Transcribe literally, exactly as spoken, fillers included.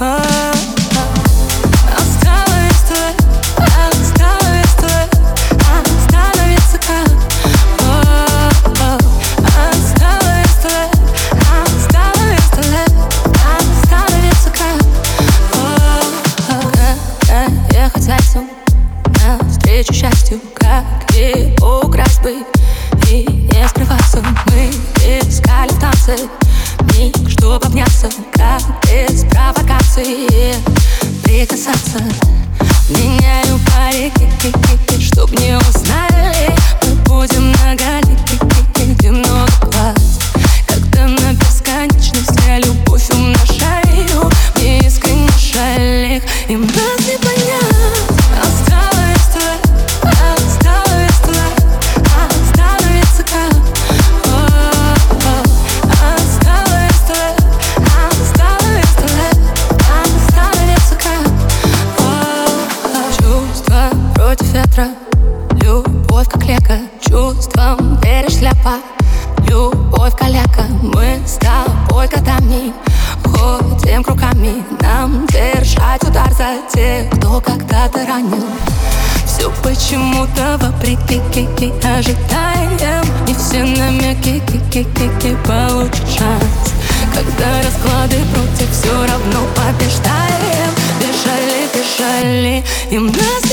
Осталось твое, осталось твое, остановиться как. Осталось твое, осталось твое, остановиться как. Как ехать зайцем навстречу счастью, как и украсть бы и не скрываться. Мы искали в танце миг, чтоб обняться, как без провокации прикасаться. Меняю парики, чтоб не узнали. Мы будем на галике, где много глаз. Когда на бесконечность я любовь умножаю, мне искренне жаль их, им нас не понять. Осталось твое, осталось твое, остановиться как. Осталось твое, осталось твое, остановиться как. Чувства против ветра, любовь как лека, чувством перешляпа, любовь каляка. Мы с тобой годами ходим кругами, нам держать удар за тех, кто когда-то ранил. Все почему-то вопреки ожидаем, не все намеки получат шанс. Когда расклады против, все равно побеждаем. Бежали, бежали, им нас